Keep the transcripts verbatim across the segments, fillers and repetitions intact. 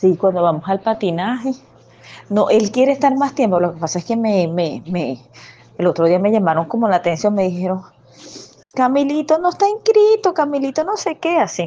Sí, cuando vamos al patinaje. No, él quiere estar más tiempo. Lo que pasa es que me, me, me, el otro día me llamaron como la atención, me dijeron, Camilito no está inscrito, Camilito no sé qué, así.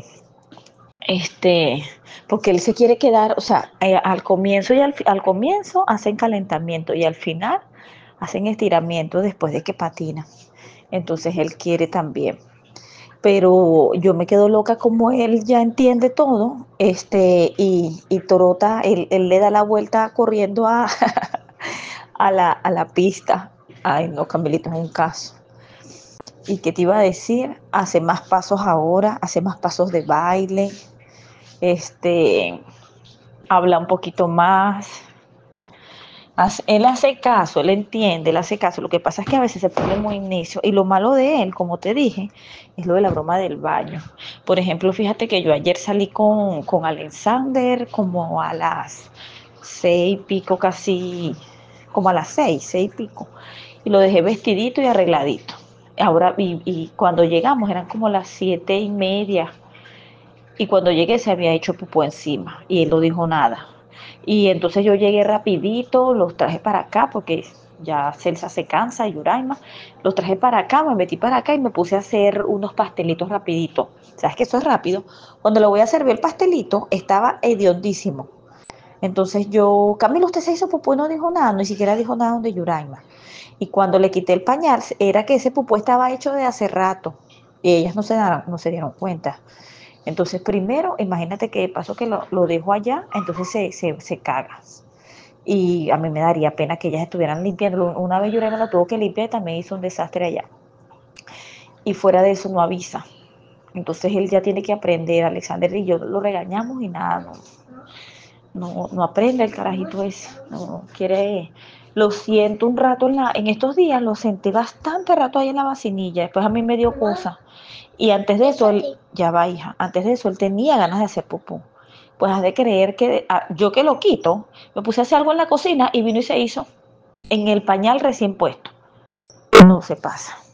Este, porque él se quiere quedar, o sea, eh, al comienzo y al, al comienzo hacen calentamiento y al final hacen estiramiento después de que patina. Entonces él quiere también. Pero yo me quedo loca como él ya entiende todo, este, y, y Torota, él, él le da la vuelta corriendo a, a, la, a la pista. Ay, no, Camilito, es un caso. ¿Y qué te iba a decir? Hace más pasos ahora, hace más pasos de baile, este, habla un poquito más. Él hace caso, él entiende, él hace caso. Lo que pasa es que a veces se pone muy inicio. Y lo malo de él, como te dije, es lo de la broma del baño. Por ejemplo, fíjate que yo ayer salí con, con Alexander como a las seis y pico, casi, como a las seis, seis y pico. Y lo dejé vestidito y arregladito. Ahora, y, y cuando llegamos eran como las siete y media. Y cuando llegué se había hecho pupú encima y él no dijo nada. Y entonces yo llegué rapidito, los traje para acá porque ya Celsa se cansa y Yuraima. Los traje para acá, me metí para acá y me puse a hacer unos pastelitos rapidito. ¿Sabes que eso es rápido? Cuando le voy a servir el pastelito estaba hediondísimo. Entonces yo, Camilo, usted se hizo pupú y no dijo nada, ni siquiera dijo nada donde Yuraima. Y cuando le quité el pañal, era que ese pupú estaba hecho de hace rato. Y ellas no se, daron, no se dieron cuenta. Entonces, primero, imagínate que de paso que lo, lo dejo allá, entonces se, se, se caga. Y a mí me daría pena que ellas estuvieran limpiando. Una vez Yurema lo tuvo que limpiar y también hizo un desastre allá. Y fuera de eso no avisa. Entonces él ya tiene que aprender, Alexander y yo lo regañamos y nada, no, no, no aprende el carajito ese, no quiere, lo siento un rato en, la, en estos días, lo senté bastante rato ahí en la vacinilla, después a mí me dio cosa, y antes de eso, él, ya va hija, antes de eso él tenía ganas de hacer pupú, pues has de creer que ah, yo que lo quito, me puse a hacer algo en la cocina y vino y se hizo en el pañal recién puesto, no se pasa.